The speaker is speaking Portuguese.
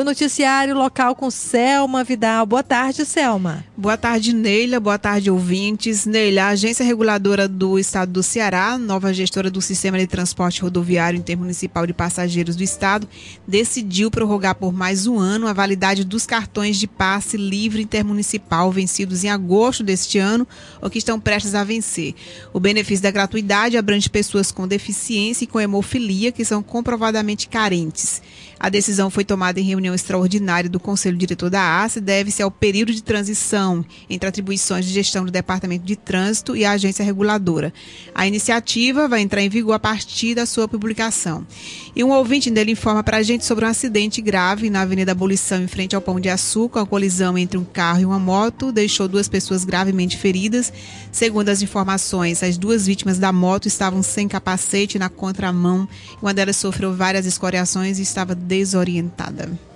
noticiário local com Selma Vidal. Boa tarde, Selma. Boa tarde, Neila. Boa tarde, ouvintes. Neila, a Agência Reguladora do Estado do Ceará, nova gestora do Sistema de Transporte Rodoviário Intermunicipal de Passageiros do Estado, decidiu prorrogar por mais um ano a validade dos cartões de passe livre intermunicipal vencidos em agosto deste ano ou que estão prestes a vencer. O benefício da gratuidade abrange pessoas com deficiência e com hemofilia que são comprovadamente carentes. A decisão foi tomada em reunião extraordinária do Conselho Diretor da ACE e deve-se ao período de transição entre atribuições de gestão do Departamento de Trânsito e a agência reguladora. A iniciativa vai entrar em vigor a partir da sua publicação. E um ouvinte dele informa para a gente sobre um acidente grave na Avenida Abolição, em frente ao Pão de Açúcar. A colisão entre um carro e uma moto deixou 2 pessoas gravemente feridas. Segundo as informações, as 2 vítimas da moto estavam sem capacete na contramão. Uma delas sofreu várias escoriações e estava desorientada.